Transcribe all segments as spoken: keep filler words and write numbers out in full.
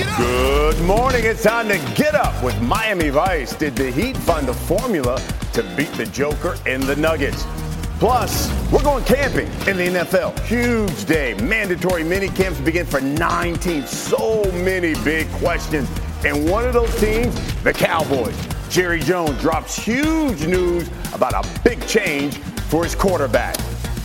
Good morning. It's time to get up with Miami Vice. Did the Heat find the formula to beat the Joker and the Nuggets? Plus, we're going camping in the N F L. Huge day. Mandatory mini camps begin for nine teams. So many big questions. And one of those teams, the Cowboys. Jerry Jones drops huge news about a big change for his quarterback.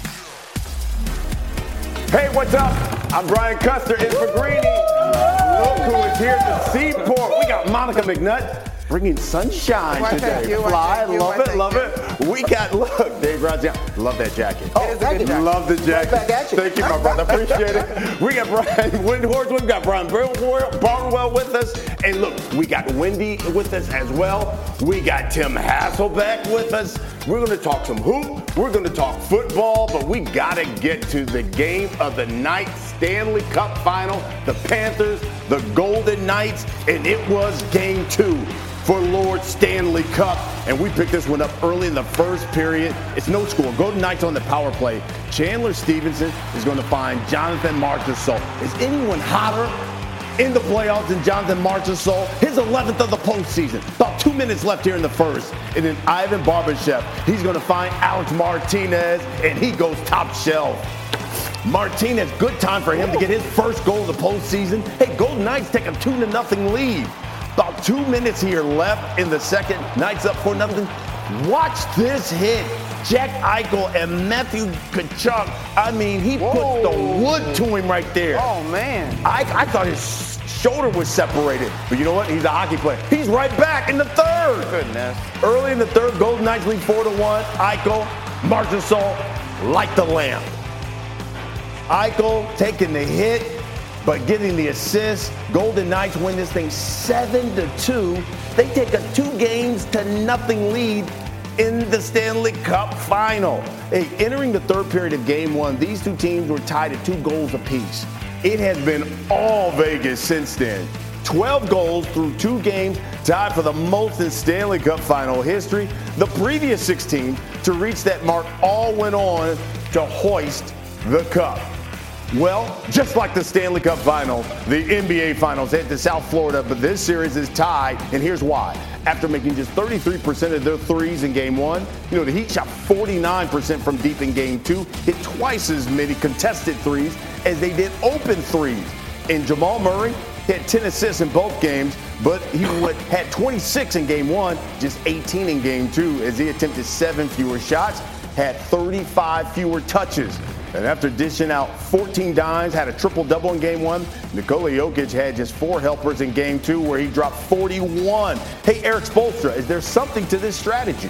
Hey, what's up? I'm Brian Custer in for Greeny. Look who is here at the Seaport. We got Monica McNutt bringing sunshine Why, today. you, Fly, you, love why, it, love it. We got, look, Dave Graziano. Love that jacket. Oh, thank you. Love the jacket. Right back at you. Thank you, my brother. Appreciate it. We got Brian Windhorst. We've got Brian Barnwell with us. And look, we got Wendy with us as well. We got Tim Hasselbeck with us. We're going to talk some hoop. We're going to talk football, but we got to get to the game of the night, Stanley Cup final, the Panthers, the Golden Knights, and it was game two for Lord Stanley Cup. And we picked this one up early in the first period. It's no score. Golden Knights on the power play. Chandler Stevenson is going to find Jonathan Marchessault. Is anyone hotter in the playoffs than Jonathan Marchessault? His eleventh of the postseason. About two minutes left here in the first. And then Ivan Barbashev, he's going to find Alex Martinez, and he goes top shelf. Martinez, good time for him to get his first goal of the postseason. Hey, Golden Knights take a two to nothing lead. About two minutes here left in the second. Knights up four nothing. Watch this hit. Jack Eichel and Matthew Tkachuk. I mean, he Whoa. put the wood to him right there. Oh, man. I, I thought his shoulder was separated. But you know what? He's a hockey player. He's right back in the third. Goodness. Early in the third, Golden Knights lead four to one. Eichel, Marchessault, light the lamp. Eichel taking the hit, but getting the assist. Golden Knights win this thing seven to two. They take a two games to nothing lead in the Stanley Cup final. Hey, entering the third period of game one, these two teams were tied at two goals apiece. It has been all Vegas since then. twelve goals through two games, tied for the most in Stanley Cup final history. The previous six teams to reach that mark all went on to hoist the cup. Well, just like the Stanley Cup final, the N B A finals head to South Florida, but this series is tied, and here's why. After making just thirty-three percent of their threes in game one, you know, the Heat shot forty-nine percent from deep in game two, hit twice as many contested threes as they did open threes. And Jamal Murray hit ten assists in both games, but he had twenty-six in game one, just eighteen in game two, as he attempted seven fewer shots, had thirty-five fewer touches. And after dishing out fourteen dimes, had a triple-double in game one, Nikola Jokic had just four helpers in game two, where he dropped forty-one. Hey, Eric Spoelstra, is there something to this strategy?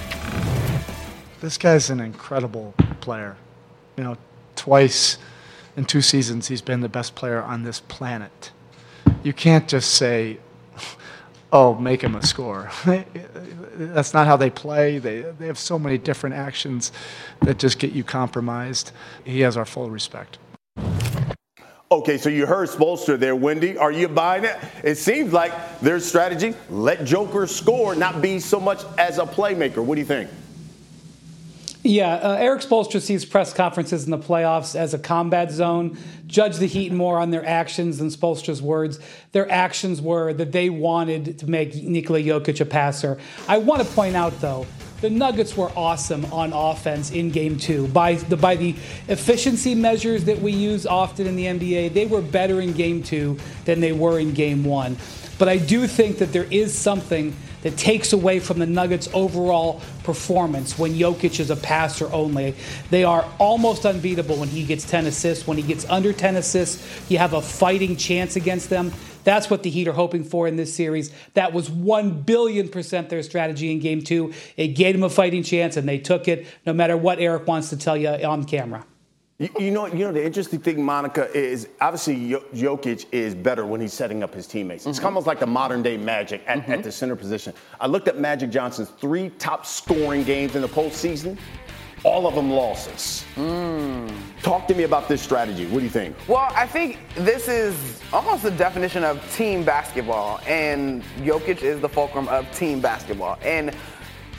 This guy's an incredible player. You know, twice in two seasons, he's been the best player on this planet. You can't just say, oh, make him a scorer. That's not how they play. They they have so many different actions that just get you compromised. He has our full respect. Okay, so you heard Spoelstra there, Wendy. Are you buying it? It seems like their strategy, let Joker score, not be so much as a playmaker. What do you think? Yeah, uh, Eric Spoelstra sees press conferences in the playoffs as a combat zone. Judge the Heat more on their actions than Spoelstra's words. Their actions were that they wanted to make Nikola Jokic a passer. I want to point out, though, the Nuggets were awesome on offense in game two. By the, by the efficiency measures that we use often in the N B A, they were better in game two than they were in game one. But I do think that there is something that takes away from the Nuggets' overall performance when Jokic is a passer only. They are almost unbeatable when he gets ten assists. When he gets under ten assists, you have a fighting chance against them. That's what the Heat are hoping for in this series. That was one billion percent their strategy in game two. It gave them a fighting chance, and they took it, no matter what Eric wants to tell you on camera. You, you know, you know the interesting thing, Monica, is obviously Jokic is better when he's setting up his teammates. Mm-hmm. It's almost like the modern-day Magic at, mm-hmm. at the center position. I looked at Magic Johnson's three top scoring games in the postseason. All of them losses. Mm. Talk to me about this strategy. What do you think? Well, I think this is almost the definition of team basketball, and Jokic is the fulcrum of team basketball. And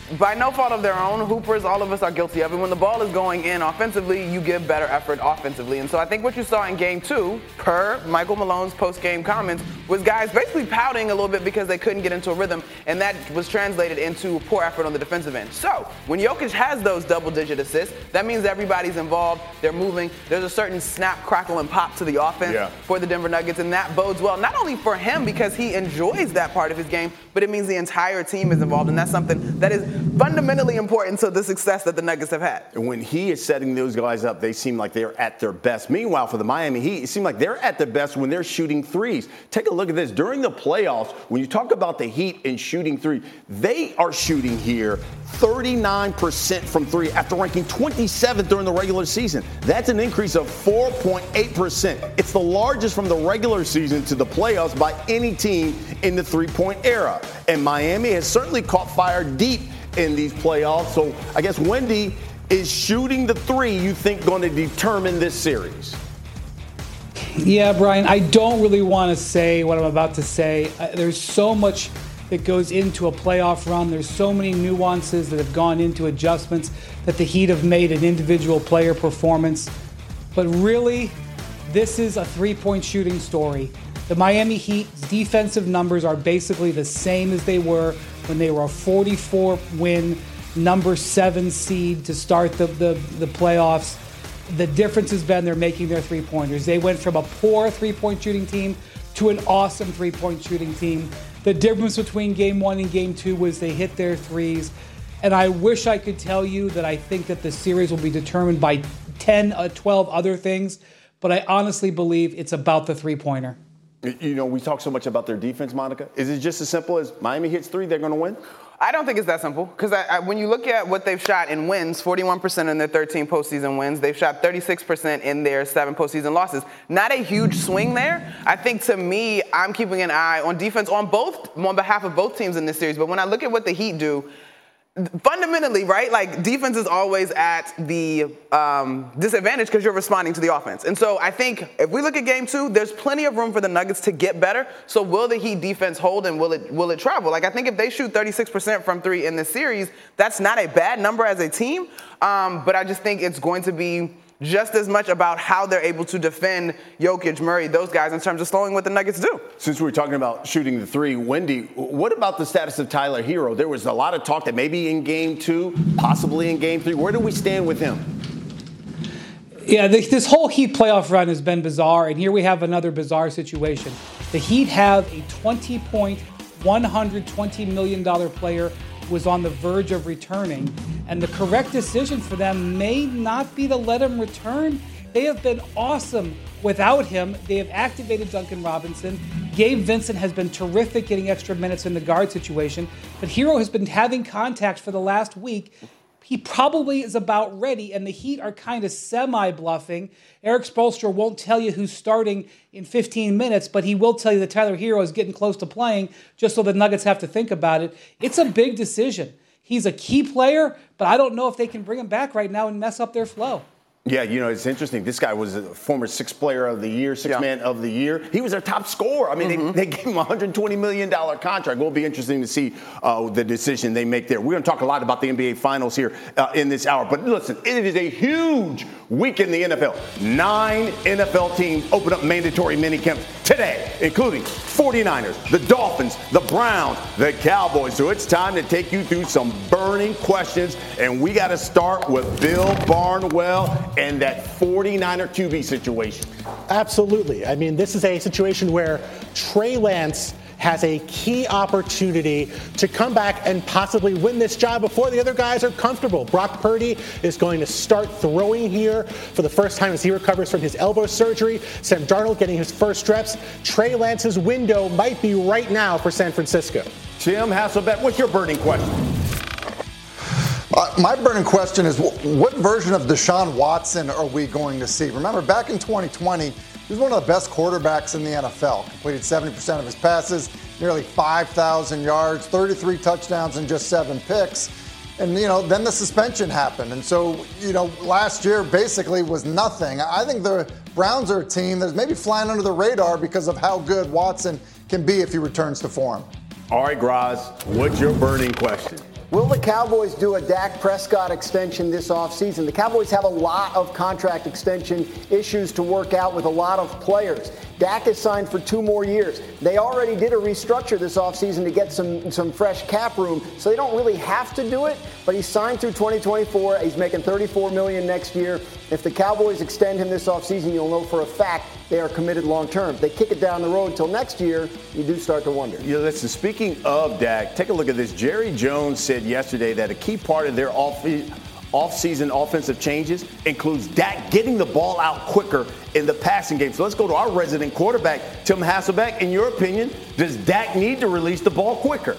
by no fault of their own, hoopers, all of us are guilty of it. When the ball is going in offensively, you give better effort offensively. And so I think what you saw in game two, per Michael Malone's post-game comments, was guys basically pouting a little bit because they couldn't get into a rhythm, and that was translated into poor effort on the defensive end. So when Jokic has those double-digit assists, that means everybody's involved, they're moving, there's a certain snap, crackle, and pop to the offense yeah. for the Denver Nuggets, and that bodes well, not only for him because he enjoys that part of his game, but it means the entire team is involved, and that's something that is fundamentally important to the success that the Nuggets have had. And when he is setting those guys up, they seem like they're at their best. Meanwhile, for the Miami Heat, it seems like they're at their best when they're shooting threes. Take a look at this. During the playoffs, when you talk about the Heat and shooting three, they are shooting here thirty-nine percent from three after ranking twenty-seventh during the regular season. That's an increase of four point eight percent. It's the largest from the regular season to the playoffs by any team in the three-point era. And Miami has certainly caught fire deep in these playoffs. So I guess, Wendy, is shooting the three, you think, going to determine this series? Yeah, Brian, I don't really want to say what I'm about to say. Uh, there's so much that goes into a playoff run. There's so many nuances that have gone into adjustments that the Heat have made in individual player performance. But really, this is a three-point shooting story. The Miami Heat's defensive numbers are basically the same as they were when they were a forty-four win, number seven seed to start the, the, the playoffs. The difference has been they're making their three-pointers. They went from a poor three-point shooting team to an awesome three-point shooting team. The difference between game one and game two was they hit their threes. And I wish I could tell you that I think that the series will be determined by ten, twelve other things, but I honestly believe it's about the three-pointer. You know, we talk so much about their defense, Monica. Is it just as simple as Miami hits three, they're going to win? I don't think it's that simple, because I, I, when you look at what they've shot in wins, forty-one percent in their thirteen postseason wins. They've shot thirty-six percent in their seven postseason losses. Not a huge swing there. I think, to me, I'm keeping an eye on defense on both, on behalf of both teams in this series. But when I look at what the Heat do, fundamentally, right, like, defense is always at the um, disadvantage because you're responding to the offense. And so I think if we look at game two, there's plenty of room for the Nuggets to get better. So will the Heat defense hold, and will it will it travel? Like, I think if they shoot thirty-six percent from three in this series, that's not a bad number as a team. Um, but I just think it's going to be just as much about how they're able to defend Jokic, Murray, those guys, in terms of slowing what the Nuggets do. Since we were talking about shooting the three, Wendy, what about the status of Tyler Herro? There was a lot of talk that maybe in game two, possibly in game three. Where do we stand with him? Yeah, this whole Heat playoff run has been bizarre, and here we have another bizarre situation. The Heat have a twenty-point, one hundred twenty million dollars player who was on the verge of returning, and the correct decision for them may not be to let him return. They have been awesome without him. They have activated Duncan Robinson. Gabe Vincent has been terrific getting extra minutes in the guard situation, but Herro has been having contact for the last week. He probably is about ready, and the Heat are kind of semi-bluffing. Erik Spoelstra won't tell you who's starting in fifteen minutes, but he will tell you that Tyler Herro is getting close to playing, just so the Nuggets have to think about it. It's a big decision. He's a key player, but I don't know if they can bring him back right now and mess up their flow. Yeah, you know, it's interesting. This guy was a former sixth player of the year, sixth yeah. man of the year. He was their top scorer. I mean, mm-hmm. they, they gave him a one hundred twenty million dollars contract. It will be interesting to see uh, the decision they make there. We're going to talk a lot about the N B A Finals here uh, in this hour. But listen, it is a huge week in the N F L. Nine N F L teams open up mandatory minicamps today, including forty-niners, the Dolphins, the Browns, the Cowboys. So it's time to take you through some burning questions. And we got to start with Bill Barnwell and that forty-niner Q B situation. Absolutely. I mean, this is a situation where Trey Lance has a key opportunity to come back and possibly win this job before the other guys are comfortable. Brock Purdy is going to start throwing here for the first time as he recovers from his elbow surgery. Sam Darnold getting his first reps. Trey Lance's window might be right now for San Francisco. Tim Hasselbeck, what's your burning question? Uh, my burning question is, what version of Deshaun Watson are we going to see? Remember, back in twenty twenty, he was one of the best quarterbacks in the N F L. Completed seventy percent of his passes, nearly five thousand yards, thirty-three touchdowns, and just seven picks. And, you know, then the suspension happened. And so, you know, last year basically was nothing. I think the Browns are a team that's maybe flying under the radar because of how good Watson can be if he returns to form. All right, Graz, what's your burning question? Will the Cowboys do a Dak Prescott extension this offseason? The Cowboys have a lot of contract extension issues to work out with a lot of players. Dak is signed for two more years. They already did a restructure this offseason to get some, some fresh cap room, so they don't really have to do it, but he's signed through twenty twenty-four. He's making thirty-four million dollars next year. If the Cowboys extend him this offseason, you'll know for a fact they are committed long term. If they kick it down the road until next year, you do start to wonder. Yeah, listen, speaking of Dak, take a look at this. Jerry Jones said yesterday that a key part of their off- off-season offensive changes includes Dak getting the ball out quicker in the passing game. So let's go to our resident quarterback, Tim Hasselbeck. In your opinion, does Dak need to release the ball quicker?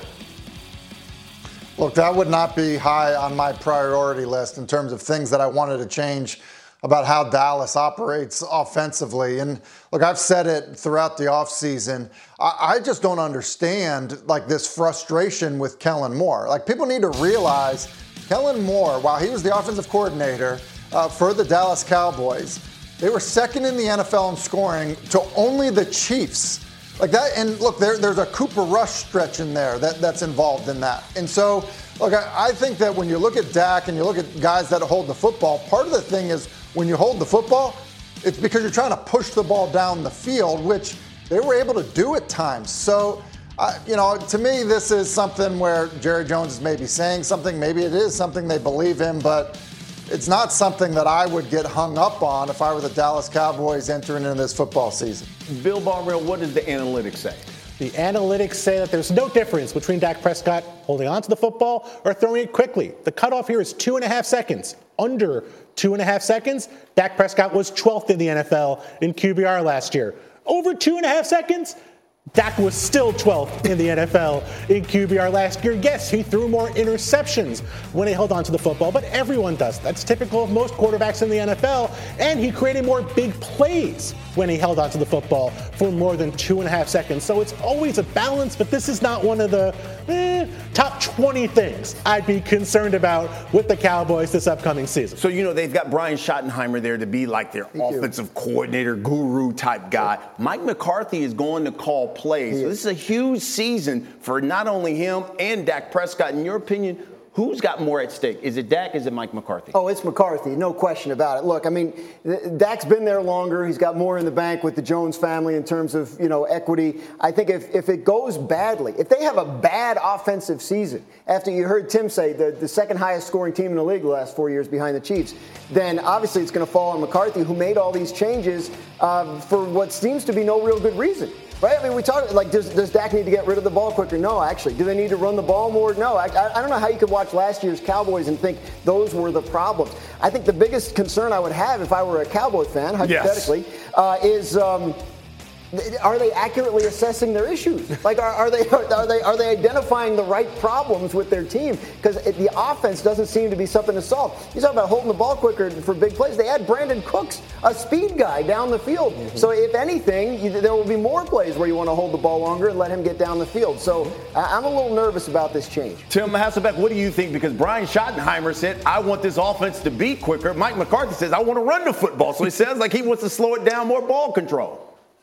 Look, that would not be high on my priority list in terms of things that I wanted to change about how Dallas operates offensively. And look, I've said it throughout the offseason. I, I just don't understand like this frustration with Kellen Moore. Like, people need to realize Kellen Moore, while he was the offensive coordinator uh, for the Dallas Cowboys, they were second in the N F L in scoring to only the Chiefs. Like that, and look, there, there's a Cooper Rush stretch in there that, that's involved in that. And so, look, I, I think that when you look at Dak and you look at guys that hold the football, part of the thing is when you hold the football, it's because you're trying to push the ball down the field, which they were able to do at times. So, Uh, you know, to me, this is something where Jerry Jones is maybe saying something. Maybe it is something they believe in, but it's not something that I would get hung up on if I were the Dallas Cowboys entering into this football season. Bill Barnwell, what does the analytics say? The analytics say that there's no difference between Dak Prescott holding onto the football or throwing it quickly. The cutoff here is two and a half seconds. Under two and a half seconds, Dak Prescott was twelfth in the N F L in Q B R last year. Over two and a half seconds, Dak was still twelfth in the N F L in Q B R last year. Yes, he threw more interceptions when he held onto the football, but everyone does. That's typical of most quarterbacks in the N F L. And he created more big plays when he held onto the football for more than two and a half seconds. So it's always a balance, but this is not one of the eh, top twenty things I'd be concerned about with the Cowboys this upcoming season. So, you know, they've got Brian Schottenheimer there to be like their Thank offensive you. coordinator, guru type guy. Mike McCarthy is going to call plays. So this is a huge season for not only him and Dak Prescott. In your opinion, who's got more at stake? Is it Dak? Is it Mike McCarthy? Oh, it's McCarthy. No question about it. Look, I mean, Dak's been there longer. He's got more in the bank with the Jones family in terms of, you know, equity. I think if, if it goes badly, if they have a bad offensive season, after you heard Tim say the, the second highest scoring team in the league the last four years behind the Chiefs, then obviously it's going to fall on McCarthy, who made all these changes uh, for what seems to be no real good reason. Right? I mean, we talk like, does, does Dak need to get rid of the ball quicker? No, actually. Do they need to run the ball more? No. I, I don't know how you could watch last year's Cowboys and think those were the problems. I think the biggest concern I would have if I were a Cowboy fan, hypothetically, yes. uh, is um, are they accurately assessing their issues? Like, are, are they are they are they identifying the right problems with their team? Because the offense doesn't seem to be something to solve. You talk about holding the ball quicker for big plays. They had Brandon Cooks, a speed guy, down the field. Mm-hmm. So if anything, you, there will be more plays where you want to hold the ball longer and let him get down the field. So I'm a little nervous about this change. Tim Hasselbeck, what do you think? Because Brian Schottenheimer said, I want this offense to be quicker. Mike McCarthy says, I want to run the football. So he sounds like he wants to slow it down, more ball control.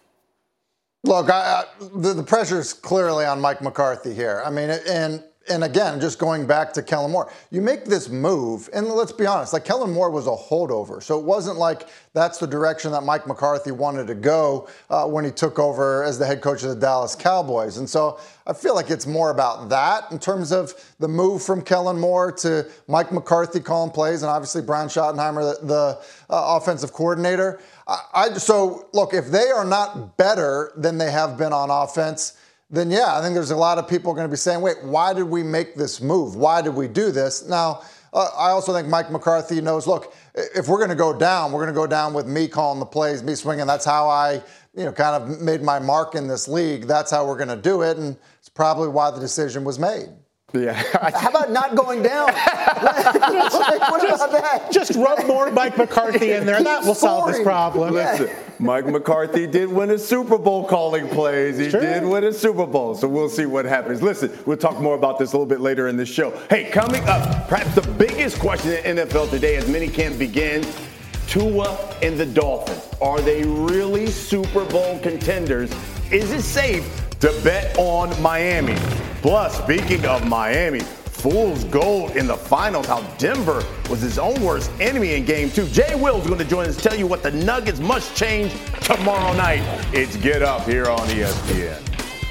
Look, I, I, the, the pressure is clearly on Mike McCarthy here. I mean, and and again, just going back to Kellen Moore, you make this move, and let's be honest, like Kellen Moore was a holdover, so it wasn't like that's the direction that Mike McCarthy wanted to go uh, when he took over as the head coach of the Dallas Cowboys. And so I feel like it's more about that in terms of the move from Kellen Moore to Mike McCarthy calling plays, and obviously Brian Schottenheimer, the, the uh, offensive coordinator. I, I, so, look, if they are not better than they have been on offense, then, yeah, I think there's a lot of people going to be saying, wait, why did we make this move? Why did we do this? Now, uh, I also think Mike McCarthy knows, look, if we're going to go down, we're going to go down with me calling the plays, me swinging. That's how I, you know, kind of made my mark in this league. That's how we're going to do it, and it's probably why the decision was made. Yeah. How about not going down? What about that? Just rub more Mike McCarthy in there. That will solve this problem. Listen, Mike McCarthy did win a Super Bowl calling plays. He sure. did win a Super Bowl, so we'll see what happens. Listen, we'll talk more about this a little bit later in the show. Hey, coming up, perhaps the biggest question in the N F L today as minicamp begins, Tua and the Dolphins. Are they really Super Bowl contenders? Is it safe to bet on Miami? Plus, speaking of Miami, Bulls gold in the finals, how Denver was his own worst enemy in game two. Jay Will's going to join us to tell you what the Nuggets must change tomorrow night. It's Get Up here on E S P N.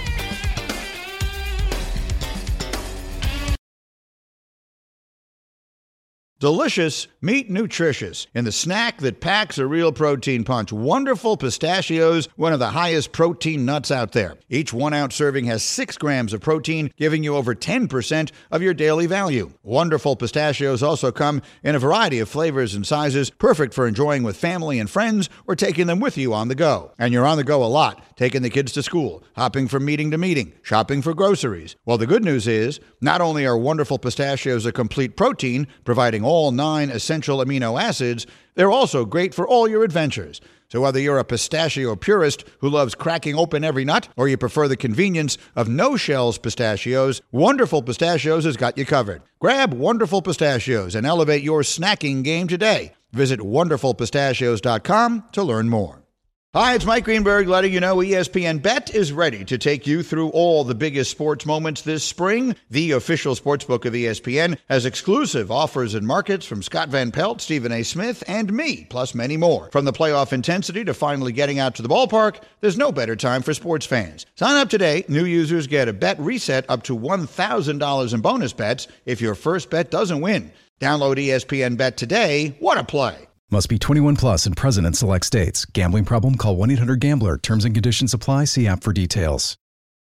Delicious, meet nutritious, in the snack that packs a real protein punch. Wonderful Pistachios, one of the highest protein nuts out there. Each one-ounce serving has six grams of protein, giving you over ten percent of your daily value. Wonderful Pistachios also come in a variety of flavors and sizes, perfect for enjoying with family and friends or taking them with you on the go. And you're on the go a lot, taking the kids to school, hopping from meeting to meeting, shopping for groceries. Well, the good news is, not only are Wonderful Pistachios a complete protein, providing all nine essential amino acids, they're also great for all your adventures. So whether you're a pistachio purist who loves cracking open every nut, or you prefer the convenience of no-shells pistachios, Wonderful Pistachios has got you covered. Grab Wonderful Pistachios and elevate your snacking game today. Visit wonderful pistachios dot com to learn more. Hi, it's Mike Greenberg letting you know E S P N Bet is ready to take you through all the biggest sports moments this spring. The official sportsbook of E S P N has exclusive offers and markets from Scott Van Pelt, Stephen A. Smith, and me, plus many more. From the playoff intensity to finally getting out to the ballpark, there's no better time for sports fans. Sign up today. New users get a bet reset up to one thousand dollars in bonus bets if your first bet doesn't win. Download E S P N Bet today. What a play. Must be twenty-one plus and present in select states. Gambling problem? Call one eight hundred gambler. Terms and conditions apply. See app for details.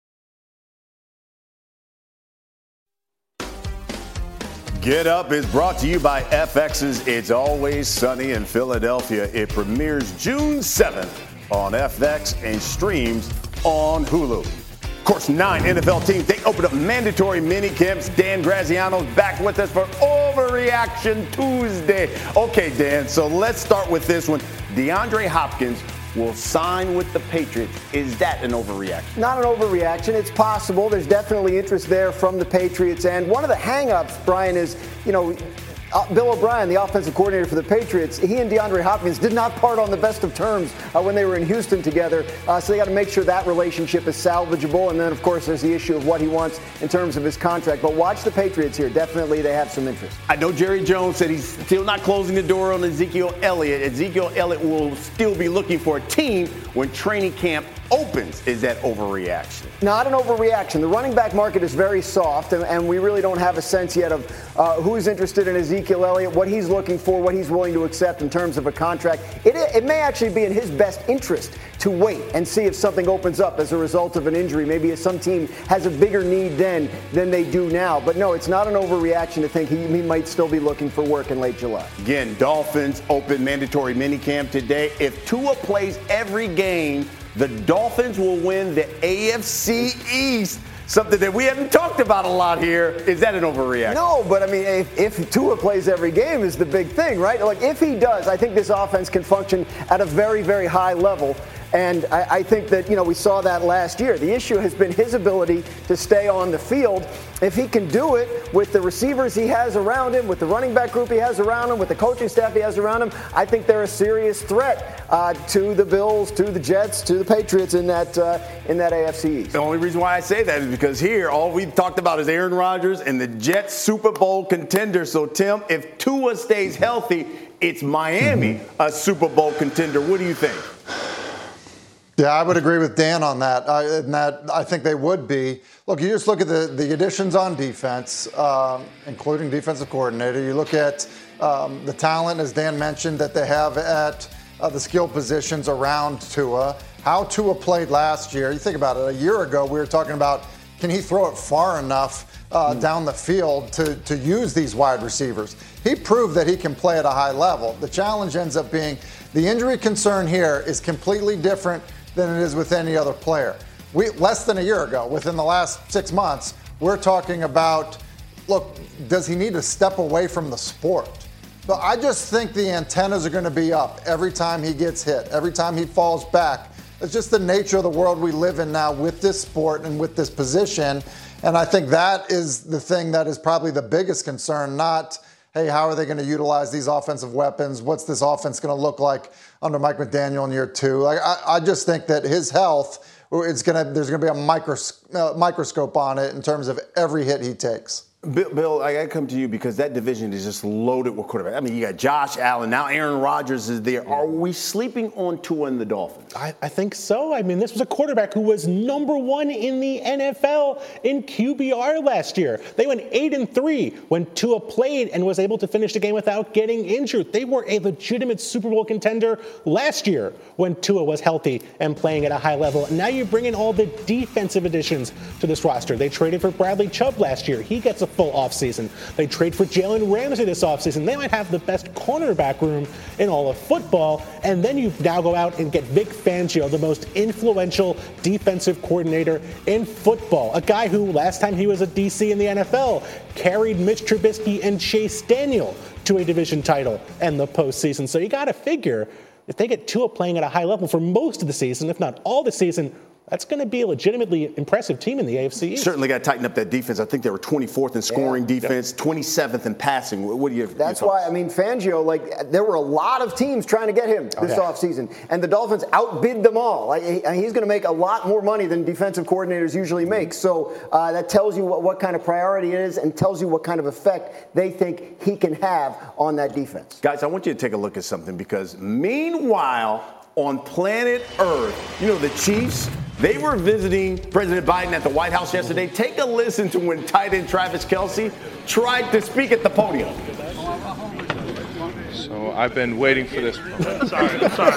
Get Up is brought to you by F X's It's Always Sunny in Philadelphia. It premieres June seventh on F X and streams on Hulu. Of course, nine N F L teams, they opened up mandatory mini camps. Dan Graziano's back with us for Overreaction Tuesday. Okay, Dan, so let's start with this one. DeAndre Hopkins will sign with the Patriots. Is that an overreaction? Not an overreaction. It's possible. There's definitely interest there from the Patriots. And one of the hang-ups, Brian, is, you know, Uh, Bill O'Brien, the offensive coordinator for the Patriots, he and DeAndre Hopkins did not part on the best of terms uh, when they were in Houston together. Uh, so they got to make sure that relationship is salvageable. And then, of course, there's the issue of what he wants in terms of his contract. But watch the Patriots here. Definitely they have some interest. I know Jerry Jones said he's still not closing the door on Ezekiel Elliott. Ezekiel Elliott will still be looking for a team when training camp opens. Is that overreaction? Not an overreaction. The running back market is very soft, and, and we really don't have a sense yet of uh, who's interested in Ezekiel Elliott, what he's looking for, what he's willing to accept in terms of a contract. It, it may actually be in his best interest to wait and see if something opens up as a result of an injury. Maybe if some team has a bigger need then than they do now. But no, it's not an overreaction to think he, he might still be looking for work in late July. Again, Dolphins open mandatory minicamp today. If Tua plays every game, the Dolphins will win the A F C East, something that we haven't talked about a lot here. Is that an overreaction? No, but I mean, if, if Tua plays every game is the big thing, right? Like, if he does, I think this offense can function at a very, very high level. And I, I think that, you know, we saw that last year. The issue has been his ability to stay on the field. If he can do it with the receivers he has around him, with the running back group he has around him, with the coaching staff he has around him, I think they're a serious threat uh, to the Bills, to the Jets, to the Patriots in that uh, in that A F C East. The only reason why I say that is because here, all we've talked about is Aaron Rodgers and the Jets Super Bowl contender. So, Tim, if Tua stays healthy, it's Miami, mm-hmm. a Super Bowl contender. What do you think? Yeah, I would agree with Dan on that. I, and that I think they would be. Look, you just look at the, the additions on defense, um, including defensive coordinator. You look at um, the talent, as Dan mentioned, that they have at uh, the skill positions around Tua. How Tua played last year. You think about it. A year ago, we were talking about, can he throw it far enough uh, mm. down the field to, to use these wide receivers? He proved that he can play at a high level. The challenge ends up being the injury concern here is completely different than it is with any other player. We less than a year ago, within the last six months, we're talking about, look, does he need to step away from the sport? But I just think the antennas are going to be up every time he gets hit, every time he falls back. It's just the nature of the world we live in now with this sport and with this position. And I think that is the thing that is probably the biggest concern, not, hey, how are they going to utilize these offensive weapons? What's this offense going to look like under Mike McDaniel in year two? Like, I, I just think that his health, it's gonna, there's going to be a micros, uh, microscope on it in terms of every hit he takes. Bill, Bill, I got to come to you because that division is just loaded with quarterbacks. I mean, you got Josh Allen. Now Aaron Rodgers is there. Are we sleeping on Tua and the Dolphins? I, I think so. I mean, this was a quarterback who was number one in the N F L in Q B R last year. They went eight and three when Tua played and was able to finish the game without getting injured. They were a legitimate Super Bowl contender last year when Tua was healthy and playing at a high level. And now you bring in all the defensive additions to this roster. They traded for Bradley Chubb last year. He gets a full offseason. They trade for Jalen Ramsey this offseason. They might have the best cornerback room in all of football. And then you now go out and get Vic Fangio, the most influential defensive coordinator in football. A guy who, last time he was a D C in the N F L, carried Mitch Trubisky and Chase Daniel to a division title and the postseason. So you got to figure, if they get Tua playing at a high level for most of the season, if not all the season, that's going to be a legitimately impressive team in the A F C East. Certainly got to tighten up that defense. I think they were twenty-fourth in scoring yeah. defense, twenty-seventh in passing. What do you? That's why I mean Fangio. Like there were a lot of teams trying to get him this oh, yeah. offseason, and the Dolphins outbid them all. Like, he, he's going to make a lot more money than defensive coordinators usually make. So uh, that tells you what, what kind of priority it is, and tells you what kind of effect they think he can have on that defense. Guys, I want you to take a look at something because meanwhile, on planet Earth, you know the Chiefs. They were visiting President Biden at the White House yesterday. Take a listen to when tight end Travis Kelce tried to speak at the podium. So I've been waiting for this. sorry, I'm sorry.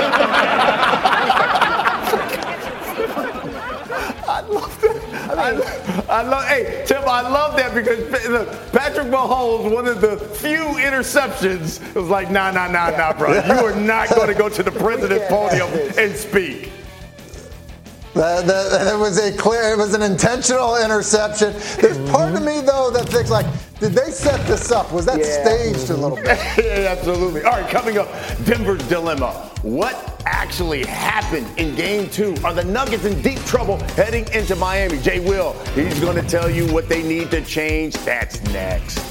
I love that. I, mean, I, I love. Hey, Tim, I love that because look, Patrick Mahomes, one of the few interceptions, it was like, nah, nah, nah, nah, bro. You are not going to go to the president's podium and speak. That, that, that was a clear, it was an intentional interception. There's part of me, though, that thinks, like, did they set this up? Was that yeah. staged a little bit? Yeah, absolutely. All right, coming up, Denver's dilemma. What actually happened in game two? Are the Nuggets in deep trouble heading into Miami? Jay Will, he's going to tell you what they need to change. That's next.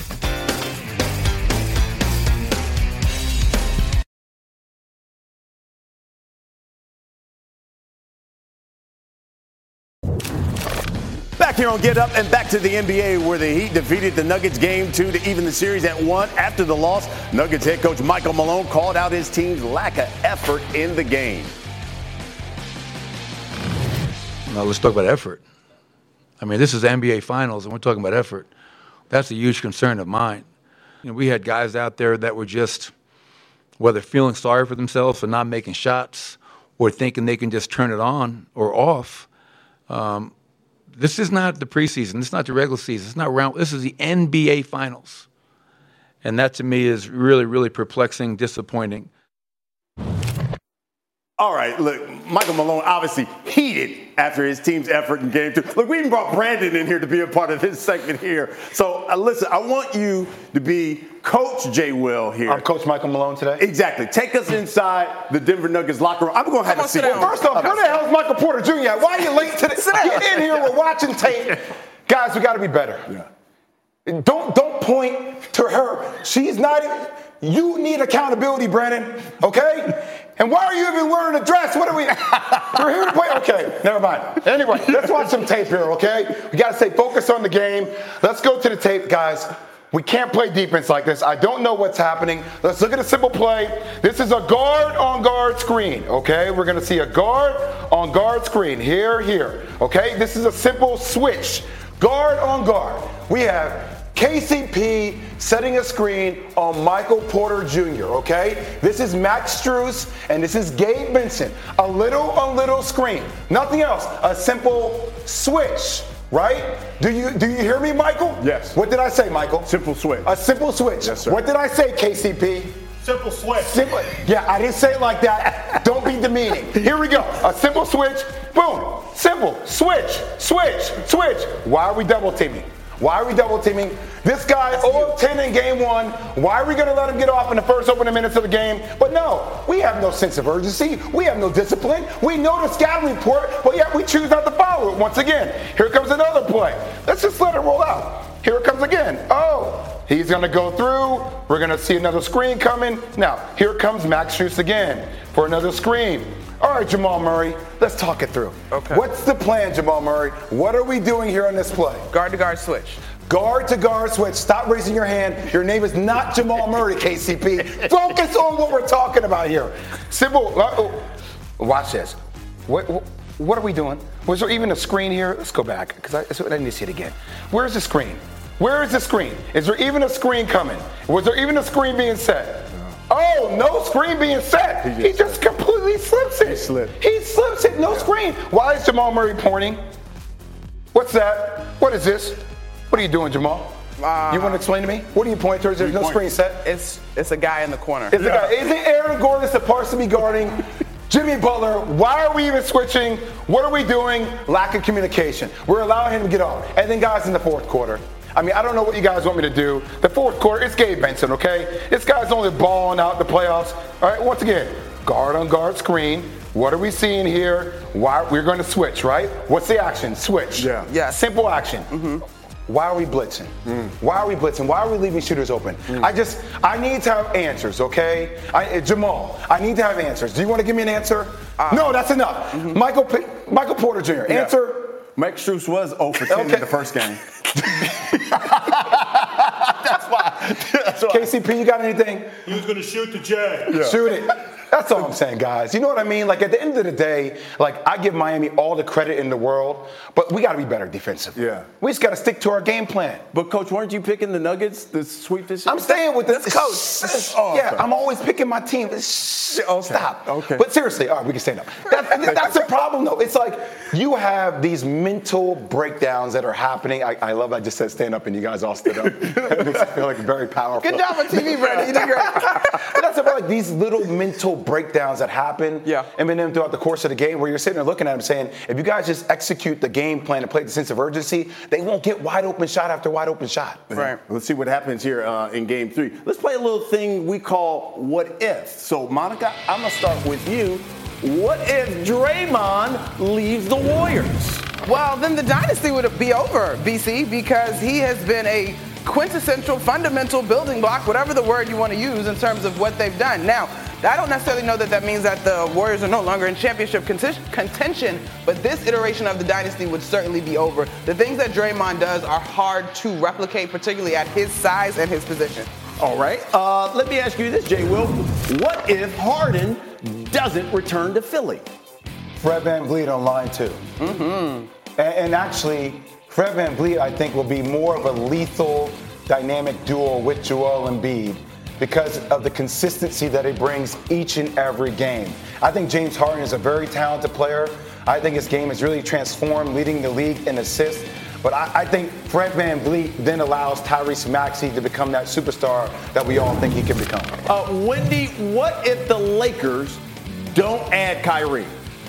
Back here on Get Up and back to the N B A where the Heat defeated the Nuggets game two to even the series at one. After the loss, Nuggets head coach Michael Malone called out his team's lack of effort in the game. Now let's talk about effort. I mean, this is N B A Finals and we're talking about effort. That's a huge concern of mine. You know, we had guys out there that were just, whether feeling sorry for themselves for not making shots or thinking they can just turn it on or off. Um, This is not the preseason. This is not the regular season. It's not round. This is the N B A Finals. And that to me is really, really perplexing, disappointing. All right, look, Michael Malone obviously heated after his team's effort in game two. Look, we even brought Brandon in here to be a part of this segment here. So, uh, listen, I want you to be Coach Jay Will here. I'm Coach Michael Malone today. Exactly. Take us inside the Denver Nuggets locker room. I'm going to have to see. Well, first off, where the hell is Michael Porter Junior at? Why are you late to this? Get in here. We're watching tape. Guys, we got to be better. Yeah. Don't don't point to her. She's not. You need accountability, Brandon. Okay? And why are you even wearing a dress? What are we? We're here to play. Okay, never mind. Anyway, let's watch some tape here, okay? We got to stay focused on the game. Let's go to the tape, guys. We can't play defense like this. I don't know what's happening. Let's look at a simple play. This is a guard on guard screen, okay? We're going to see a guard on guard screen. Here, here, okay? This is a simple switch. Guard on guard. We have K C P setting a screen on Michael Porter Junior, okay? This is Max Strus, and this is Gabe Vincent. A little, a little screen. Nothing else. A simple switch, right? Do you do you hear me, Michael? Yes. What did I say, Michael? Simple switch. A simple switch. Yes, sir. What did I say, K C P? Simple switch. Simple. Yeah, I didn't say it like that. Don't be demeaning. Here we go. A simple switch. Boom. Simple. Switch. Switch. Switch. Why are we double teaming? Why are we double teaming? This guy zero of ten in game one. Why are we going to let him get off in the first opening minutes of the game? But no, we have no sense of urgency. We have no discipline. We know the scouting report, but yet we choose not to follow it once again. Here comes another play. Let's just let it roll out. Here it comes again. Oh, he's going to go through. We're going to see another screen coming. Now, here comes Max Strus again for another screen. All right, Jamal Murray, let's talk it through. Okay. What's the plan, Jamal Murray? What are we doing here on this play? Guard to guard switch. Guard to guard switch. Stop raising your hand. Your name is not Jamal Murray, K C P. Focus on what we're talking about here. Simple. Watch this. What, what are we doing? Was there even a screen here? Let's go back because I, I need to see it again. Where's the screen? Where is the screen? Is there even a screen coming? Was there even a screen being set? Oh, no screen being set. He just, he just completely slips it. He slipped. He slips it. No screen. Why is Jamal Murray pointing? What's that? What is this? What are you doing, Jamal? Uh, you want to explain to me? What are you pointing towards? There's no screen set. It's it's a guy in the corner. It's yeah. a guy. Isn't Aaron Gordon supposed to be guarding Jimmy Butler? Why are we even switching? What are we doing? Lack of communication. We're allowing him to get off. And then guys in the fourth quarter. I mean, I don't know what you guys want me to do. The fourth quarter, it's Gabe Benson, okay? This guy's only balling out the playoffs. All right, once again, guard on guard screen. What are we seeing here? Why we're going to switch, right? What's the action? Switch. Yeah. Yeah. Simple action. Mm-hmm. Why are we blitzing? Mm. Why are we blitzing? Why are we leaving shooters open? Mm. I just, I need to have answers, okay? I, Jamal, I need to have answers. Do you want to give me an answer? Uh, no, that's enough. Mm-hmm. Michael P- Michael Porter Junior, yeah. Answer. Mike Strus was zero for ten okay. in the first game. That's why. That's why. K C P, you got anything? He was going to shoot the J. Yeah. Shoot it. That's all I'm saying, guys. You know what I mean? Like, at the end of the day, like, I give Miami all the credit in the world, but we got to be better defensively. Yeah. We just got to stick to our game plan. But, Coach, weren't you picking the Nuggets to sweep this year? I'm staying with this, Coach. Oh, yeah, I'm always picking my team. Oh, stop. Okay. But seriously, all right, we can stand up. That, that's the problem, though. It's like you have these mental breakdowns that are happening. I, I love I just said stand up and you guys all stood up. It makes me feel like very powerful. Good job on T V, Brandon. You did great. But that's about like these little mental breakdowns that happen. Yeah. And then throughout the course of the game where you're sitting there looking at them saying, if you guys just execute the game plan and play the sense of urgency, they won't get wide open shot after wide open shot. Right. Let's see what happens here uh, in game three. Let's play a little thing we call what if. So, Monica, I'm going to start with you. What if Draymond leaves the Warriors? Well, then the dynasty would be over, B C, because he has been a quintessential, fundamental building block, whatever the word you want to use in terms of what they've done. Now, I don't necessarily know that that means that the Warriors are no longer in championship contention, but this iteration of the dynasty would certainly be over. The things that Draymond does are hard to replicate, particularly at his size and his position. All right. Uh, let me ask you this, Jay Will. What if Harden doesn't return to Philly? Fred VanVleet on line two. Mm-hmm. And, and actually, Fred VanVleet, I think, will be more of a lethal, dynamic duo with Joel Embiid because of the consistency that he brings each and every game. I think James Harden is a very talented player. I think his game has really transformed, leading the league in assists. But I, I think Fred VanVleet then allows Tyrese Maxey to become that superstar that we all think he can become. Uh, Wendy, what if the Lakers don't add Kyrie?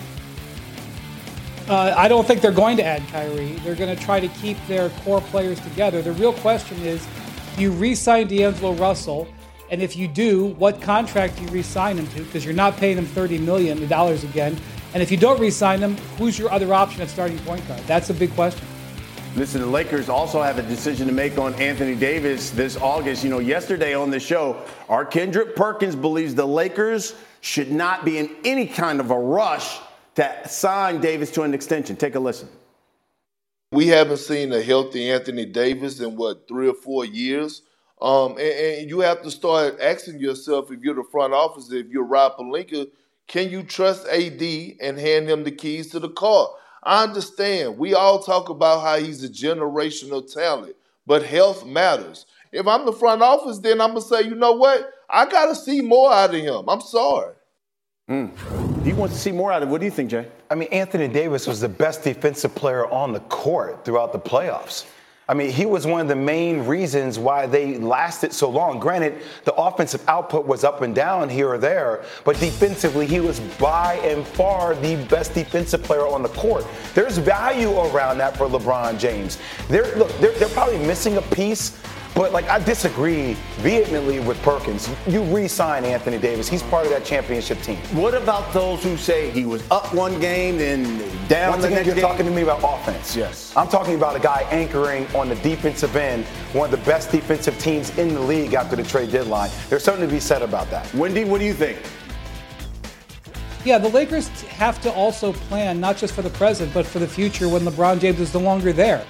Uh, I don't think they're going to add Kyrie. They're going to try to keep their core players together. The real question is, do you re-sign D'Angelo Russell? And if you do, what contract do you re-sign him to? Because you're not paying him thirty million dollars again. And if you don't re-sign him, who's your other option at starting point guard? That's a big question. Listen, the Lakers also have a decision to make on Anthony Davis this August. You know, yesterday on the show, our Kendrick Perkins believes the Lakers should not be in any kind of a rush to sign Davis to an extension. Take a listen. We haven't seen a healthy Anthony Davis in, what, three or four years? Um, and, and you have to start asking yourself, if you're the front office, if you're Rob Pelinka, can you trust A D and hand him the keys to the car? I understand. We all talk about how he's a generational talent, but health matters. If I'm the front office, then I'm going to say, you know what? I got to see more out of him. I'm sorry. Mm. He wants to see more out of it. What do you think, Jay? I mean, Anthony Davis was the best defensive player on the court throughout the playoffs. I mean, he was one of the main reasons why they lasted so long. Granted, the offensive output was up and down here or there, but defensively, he was by and far the best defensive player on the court. There's value around that for LeBron James. They're, look, they're, they're probably missing a piece, but, like, I disagree vehemently with Perkins. You re-sign Anthony Davis. He's part of that championship team. What about those who say he was up one game, then down Once the again, next you're game? talking to me about offense. Yes. I'm talking about a guy anchoring on the defensive end, one of the best defensive teams in the league after the trade deadline. There's something to be said about that. Wendy, what do you think? Yeah, the Lakers have to also plan not just for the present, but for the future when LeBron James is no longer there.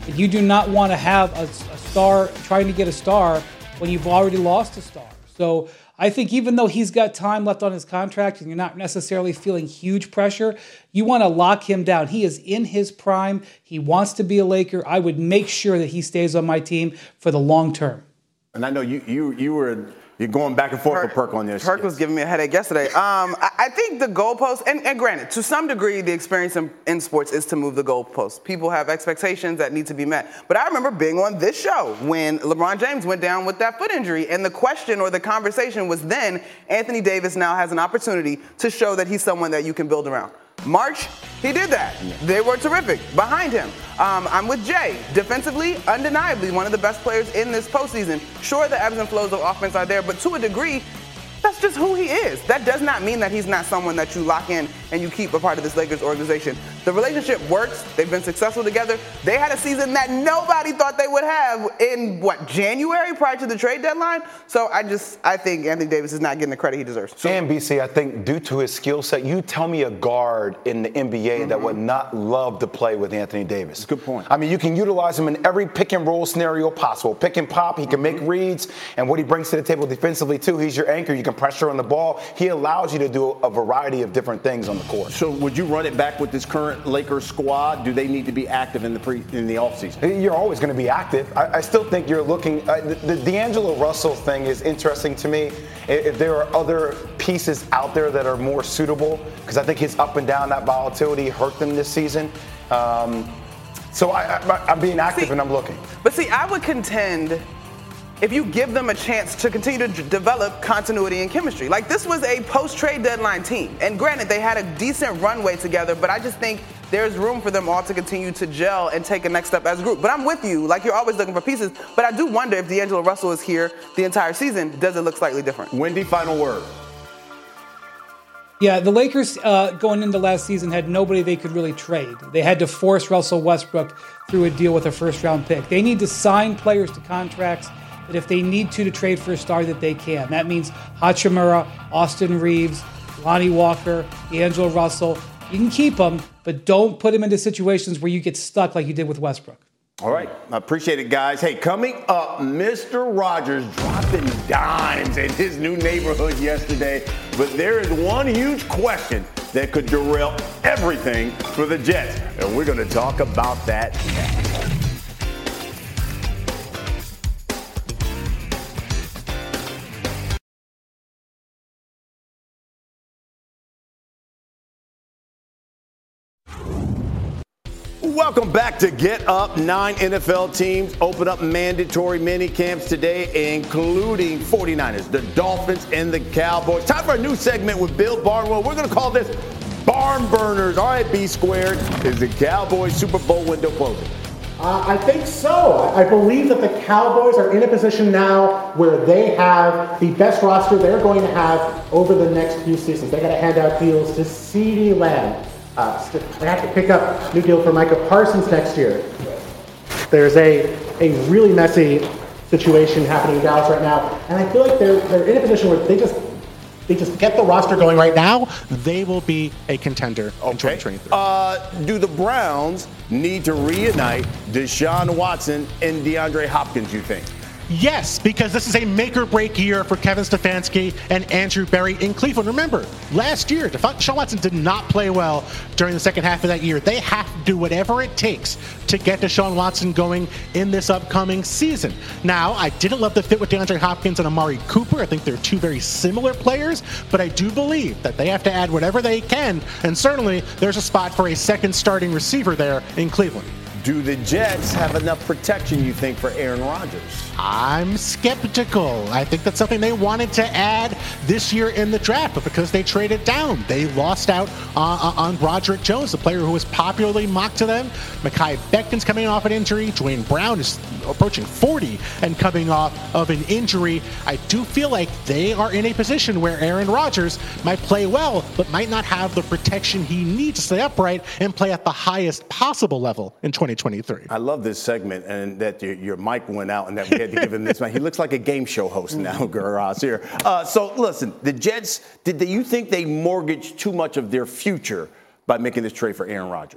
You do not want to have a, a star trying to get a star when you've already lost a star. So I think even though he's got time left on his contract and you're not necessarily feeling huge pressure, you want to lock him down. He is in his prime. He wants to be a Laker. I would make sure that he stays on my team for the long term. And I know you you you were you're going back and forth Perk, with Perk on this. Perk was giving me a headache yesterday. Um, I, I think the goalpost, and, and granted, to some degree, the experience in, in sports is to move the goalpost. People have expectations that need to be met. But I remember being on this show when LeBron James went down with that foot injury, and the question or the conversation was then, Anthony Davis now has an opportunity to show that he's someone that you can build around. March, he did that. They were terrific behind him. Um, I'm with Jay. Defensively, undeniably one of the best players in this postseason. Sure, the ebbs and flows of offense are there, but to a degree, that's just who he is. That does not mean that he's not someone that you lock in and you keep a part of this Lakers organization. The relationship works. They've been successful together. They had a season that nobody thought they would have in, what, January prior to the trade deadline? So I just, I think Anthony Davis is not getting the credit he deserves. So, and B C, I think due to his skill set, you tell me a guard in the N B A mm-hmm. that would not love to play with Anthony Davis. Good point. I mean, you can utilize him in every pick and roll scenario possible. Pick and pop, he can mm-hmm. make reads, and what he brings to the table defensively, too, he's your anchor. You can pressure on the ball. He allows you to do a variety of different things on the court. So would you run it back with this current Lakers squad? Do they need to be active in the pre in the offseason? You're always going to be active. I, I still think you're looking. Uh, the, the D'Angelo Russell thing is interesting to me. If, if there are other pieces out there that are more suitable, because I think his up and down, that volatility hurt them this season. Um, so I, I, I'm being active see, and I'm looking. But see, I would contend, if you give them a chance to continue to d- develop continuity and chemistry. Like, this was a post-trade deadline team. And granted, they had a decent runway together, but I just think there's room for them all to continue to gel and take a next step as a group. But I'm with you. Like, you're always looking for pieces. But I do wonder if D'Angelo Russell is here the entire season, does it look slightly different? Wendy, final word. Yeah, the Lakers uh, going into last season had nobody they could really trade. They had to force Russell Westbrook through a deal with a first-round pick. They need to sign players to contracts that if they need to to trade for a star that they can. That means Hachimura, Austin Reeves, Lonnie Walker, D'Angelo Russell. You can keep them, but don't put them into situations where you get stuck like you did with Westbrook. All right. I appreciate it, guys. Hey, coming up, Mister Rogers dropping dimes in his new neighborhood yesterday. But there is one huge question that could derail everything for the Jets. And we're going to talk about that next. Welcome back to Get Up. Nine N F L teams open up mandatory mini camps today, including forty-niners, the Dolphins, and the Cowboys. Time for a new segment with Bill Barnwell. We're going to call this Barn Burners. All right, B Squared. Is the Cowboys Super Bowl window closing? Uh, I think so. I believe that the Cowboys are in a position now where they have the best roster they're going to have over the next few seasons. They got to hand out deals to CeeDee Lamb. Uh, they have to pick up a new deal for Micah Parsons next year. There's a, a really messy situation happening in Dallas right now, and I feel like they're they're in a position where they just they just get the roster going right now. They will be a contender okay. in twenty twenty-three. Uh, do the Browns need to reunite Deshaun Watson and DeAndre Hopkins, you think? Yes, because this is a make-or-break year for Kevin Stefanski and Andrew Berry in Cleveland. Remember, last year, Deshaun Watson did not play well during the second half of that year. They have to do whatever it takes to get Deshaun Watson going in this upcoming season. Now, I didn't love the fit with DeAndre Hopkins and Amari Cooper. I think they're two very similar players, but I do believe that they have to add whatever they can, and certainly there's a spot for a second starting receiver there in Cleveland. Do the Jets have enough protection, you think, for Aaron Rodgers? I'm skeptical. I think that's something they wanted to add this year in the draft, but because they traded down, they lost out uh, on Roderick Jones, the player who was popularly mocked to them. Mekhi Becton's coming off an injury. Dwayne Brown is approaching forty and coming off of an injury. I do feel like they are in a position where Aaron Rodgers might play well, but might not have the protection he needs to stay upright and play at the highest possible level in twenty twenty-three. I love this segment and that your, your mic went out and that we had to give him this. He looks like a game show host now, Guras here. Uh, so listen, the Jets, did they, you think they mortgaged too much of their future by making this trade for Aaron Rodgers?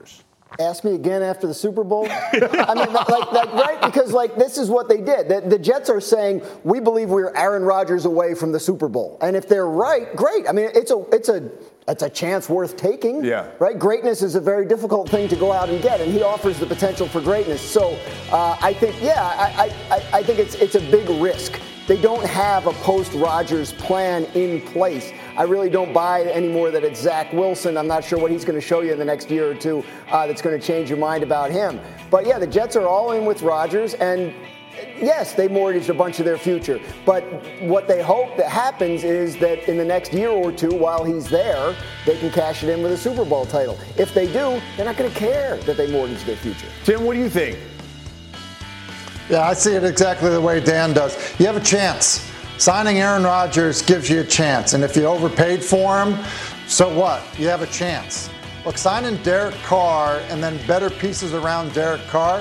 Ask me again after the Super Bowl. I mean, like, like, right? Because like this is what they did. The, the Jets are saying we believe we're Aaron Rodgers away from the Super Bowl, and if they're right, great. I mean, it's a it's a it's a chance worth taking. Yeah. Right. Greatness is a very difficult thing to go out and get, and he offers the potential for greatness. So uh, I think, yeah, I, I I think it's it's a big risk. They don't have a post-Rodgers plan in place. I really don't buy anymore that it's Zach Wilson. I'm not sure what he's going to show you in the next year or two uh, that's going to change your mind about him. But, yeah, the Jets are all in with Rodgers, and, yes, they mortgaged a bunch of their future. But what they hope that happens is that in the next year or two, while he's there, they can cash it in with a Super Bowl title. If they do, they're not going to care that they mortgage their future. Tim, what do you think? Yeah, I see it exactly the way Dan does. You have a chance. Signing Aaron Rodgers gives you a chance. And if you overpaid for him, so what? You have a chance. Look, signing Derek Carr and then better pieces around Derek Carr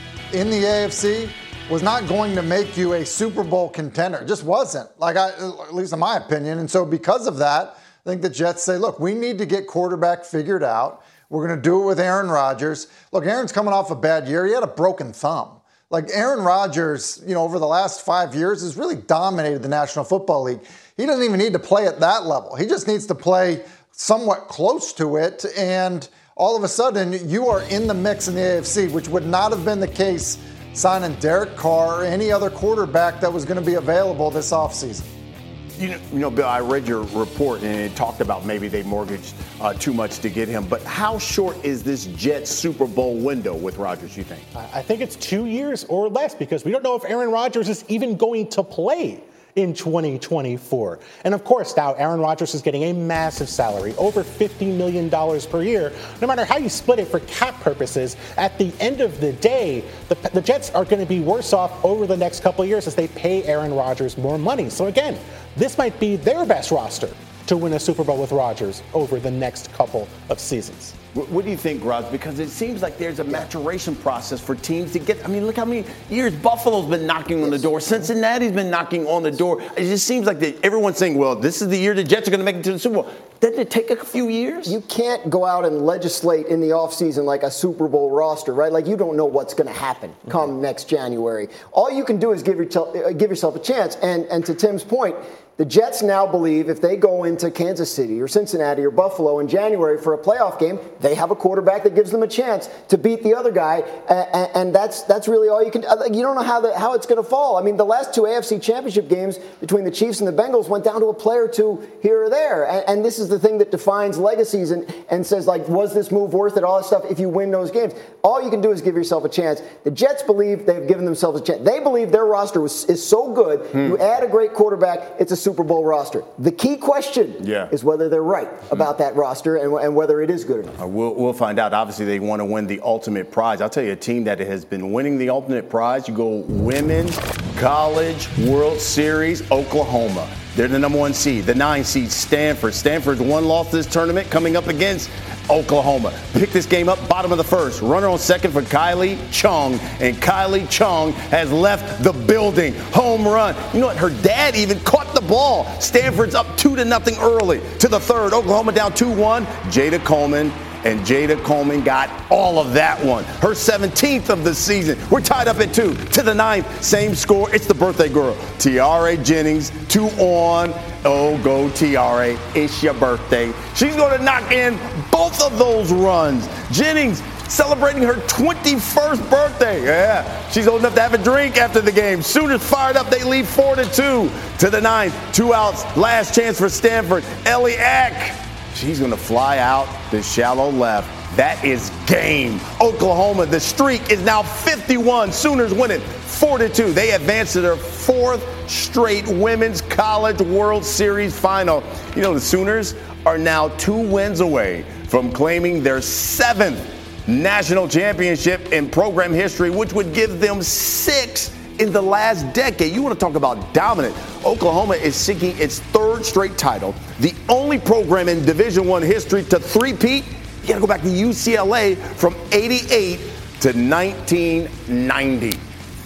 in the A F C was not going to make you a Super Bowl contender. It just wasn't, like I, at least in my opinion. And so because of that, I think the Jets say, look, we need to get quarterback figured out. We're going to do it with Aaron Rodgers. Look, Aaron's coming off a bad year. He had a broken thumb. Like Aaron Rodgers, you know, over the last five years has really dominated the National Football League. He doesn't even need to play at that level. He just needs to play somewhat close to it. And all of a sudden, you are in the mix in the A F C, which would not have been the case signing Derek Carr or any other quarterback that was going to be available this offseason. You know, you know, Bill, I read your report and it talked about maybe they mortgaged uh, too much to get him. But how short is this Jets Super Bowl window with Rodgers, you think? I think it's two years or less because we don't know if Aaron Rodgers is even going to play in twenty twenty-four. And of course, now Aaron Rodgers is getting a massive salary, over fifty million dollars per year. No matter how you split it for cap purposes, at the end of the day, the, the Jets are going to be worse off over the next couple of years as they pay Aaron Rodgers more money. So again, this might be their best roster to win a Super Bowl with Rodgers over the next couple of seasons. What do you think, Roz? Because it seems like there's a maturation process for teams to get. I mean, look how many years Buffalo's been knocking on the door. Cincinnati's been knocking on the door. It just seems like that everyone's saying, well, this is the year the Jets are going to make it to the Super Bowl. Doesn't it take a few years? You can't go out and legislate in the offseason like a Super Bowl roster, right? Like you don't know what's going to happen come mm-hmm. next January. All you can do is give yourself, give yourself a chance. And, and to Tim's point, the Jets now believe if they go into Kansas City or Cincinnati or Buffalo in January for a playoff game, they have a quarterback that gives them a chance to beat the other guy, and, and that's that's really all you can. You don't know how the, how it's going to fall. I mean, the last two A F C Championship games between the Chiefs and the Bengals went down to a player or two here or there, and, and this is the thing that defines legacies and, and says, like, was this move worth it? All that stuff. If you win those games, all you can do is give yourself a chance. The Jets believe they've given themselves a chance. They believe their roster was, is so good. Hmm. You add a great quarterback, it's a Super Bowl roster. The key question yeah. is whether they're right about mm. that roster and, and whether it is good enough. Uh, we'll, we'll find out. Obviously, they want to win the ultimate prize. I'll tell you, a team that has been winning the ultimate prize, you go Women's College World Series, Oklahoma. They're the number one seed. The nine seed, Stanford. Stanford's one loss this tournament coming up against Oklahoma. Pick this game up, bottom of the first. Runner on second for Kylie Chung, and Kylie Chung has left the building. Home run. You know what? Her dad even caught the ball. Stanford's up two to nothing early. To the third, Oklahoma down two one. Jada Coleman. And Jada Coleman got all of that one. Her seventeenth of the season. We're tied up at two. To the ninth, same score. It's the birthday girl, Tiare Jennings. Two on. Oh, go Tiare. It's your birthday. She's going to knock in both of those runs. Jennings celebrating her twenty-first birthday. Yeah, she's old enough to have a drink after the game. Sooners fired up. They lead four to two. To the ninth, two outs. Last chance for Stanford. Ellie Eck. She's going to fly out the shallow left. That is game. Oklahoma, the streak is now fifty-one. Sooners win it four to two. They advance to their fourth straight Women's College World Series final. You know, the Sooners are now two wins away from claiming their seventh national championship in program history, which would give them six in the last decade. You want to talk about dominant. Oklahoma is seeking its third straight title, the only program in Division I history to three-peat. You got to go back to U C L A from eighty-eight to nineteen ninety.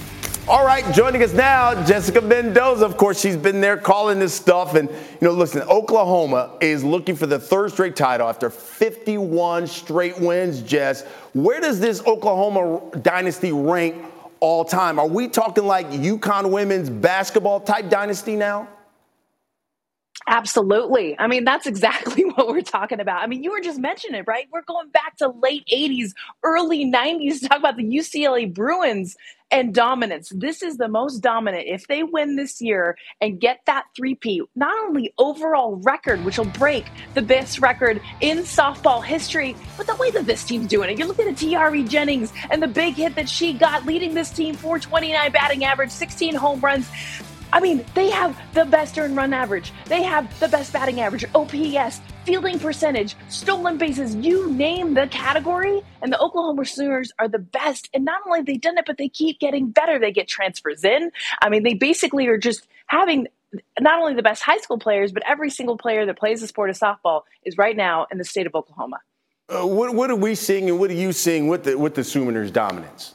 All right, joining us now, Jessica Mendoza. Of course, she's been there calling this stuff. And, you know, listen, Oklahoma is looking for the third straight title after fifty-one straight wins, Jess. Where does this Oklahoma dynasty rank all time? Are we talking like UConn women's basketball type dynasty now? Absolutely. I mean, that's exactly what we're talking about. I mean, you were just mentioning it, right? We're going back to late eighties, early nineties to talk about the U C L A Bruins and dominance. This is the most dominant. If they win this year and get that three-peat, not only overall record, which will break the best record in softball history, but the way that this team's doing it. You're looking at T R E Jennings and the big hit that she got, leading this team, four twenty-nine batting average, sixteen home runs. I mean, they have the best earned run average. They have the best batting average, O P S, fielding percentage, stolen bases, you name the category. And the Oklahoma Sooners are the best. And not only have they done it, but they keep getting better. They get transfers in. I mean, they basically are just having not only the best high school players, but every single player that plays the sport of softball is right now in the state of Oklahoma. Uh, what, what are we seeing and what are you seeing with the, with the Sooners' dominance?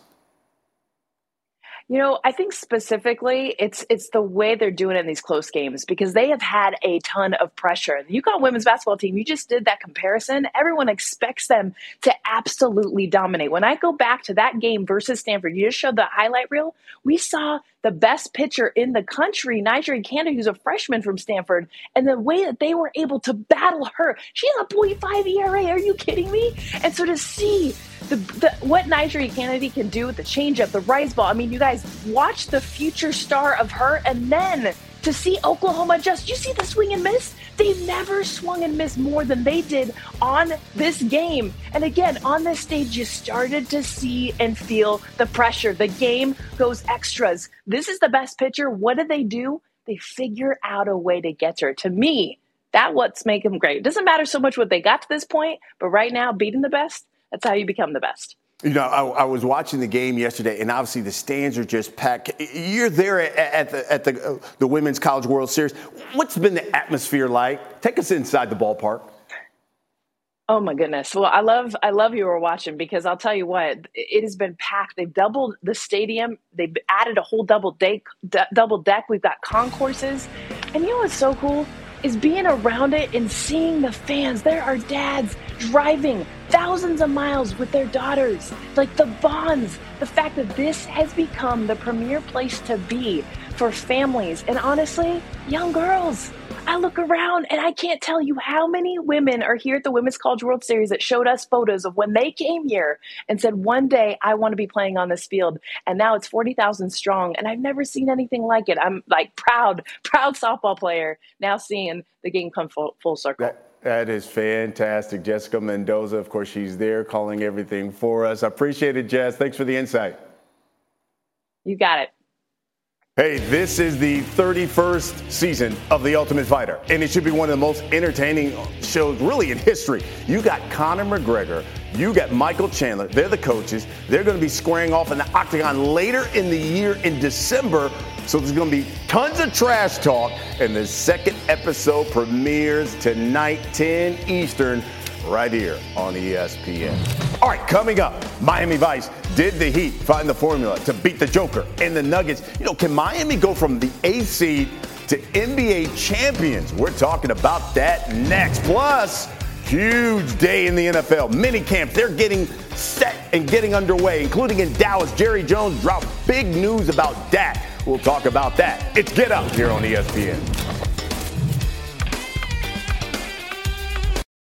You know, I think specifically it's it's the way they're doing it in these close games because they have had a ton of pressure. The UConn women's basketball team, you just did that comparison. Everyone expects them to absolutely dominate. When I go back to that game versus Stanford, you just showed the highlight reel. We saw the best pitcher in the country, Nyjah Canada, who's a freshman from Stanford, and the way that they were able to battle her. She has a point five E R A. Are you kidding me? And so to see the, the what Nyjah Canada can do with the changeup, the rise ball. I mean, you guys watch the future star of her, and then to see Oklahoma just, you see the swing and miss? They've never swung and missed more than they did on this game. And again, on this stage, you started to see and feel the pressure. The game goes extras. This is the best pitcher. What do they do? They figure out a way to get her. To me, that's what's making them great. It doesn't matter so much what they got to this point, but right now, beating the best, that's how you become the best. You know, I, I was watching the game yesterday, and obviously the stands are just packed. You're there at, at the at the uh, the Women's College World Series. What's been the atmosphere like? Take us inside the ballpark. Oh my goodness! Well, I love I love you were watching because I'll tell you what, it has been packed. They've doubled the stadium. They've added a whole double deck. D- double deck. We've got concourses, and you know what's so cool is being around it and seeing the fans. There are dads driving thousands of miles with their daughters. Like the bonds, the fact that this has become the premier place to be for families and honestly, young girls. I look around and I can't tell you how many women are here at the Women's College World Series that showed us photos of when they came here and said, one day I want to be playing on this field. And now it's forty thousand strong and I've never seen anything like it. I'm like proud, proud softball player now seeing the game come full, full circle. That- That is fantastic. Jessica Mendoza, of course, she's there calling everything for us. I appreciate it, Jess. Thanks for the insight. You got it. Hey, this is the thirty-first season of The Ultimate Fighter, and it should be one of the most entertaining shows really in history. You got Conor McGregor, you got Michael Chandler. They're the coaches. They're going to be squaring off in the octagon later in the year in December. So there's going to be tons of trash talk, and the second episode premieres tonight, ten Eastern, right here on E S P N. All right, coming up, Miami Vice did the Heat find the formula to beat the Joker and the Nuggets. You know, can Miami go from the eighth seed to N B A champions? We're talking about that next. Plus, huge day in the N F L. Mini camps, they're getting set and getting underway, including in Dallas. Jerry Jones dropped big news about Dak. We'll talk about that. It's Get Up here on E S P N.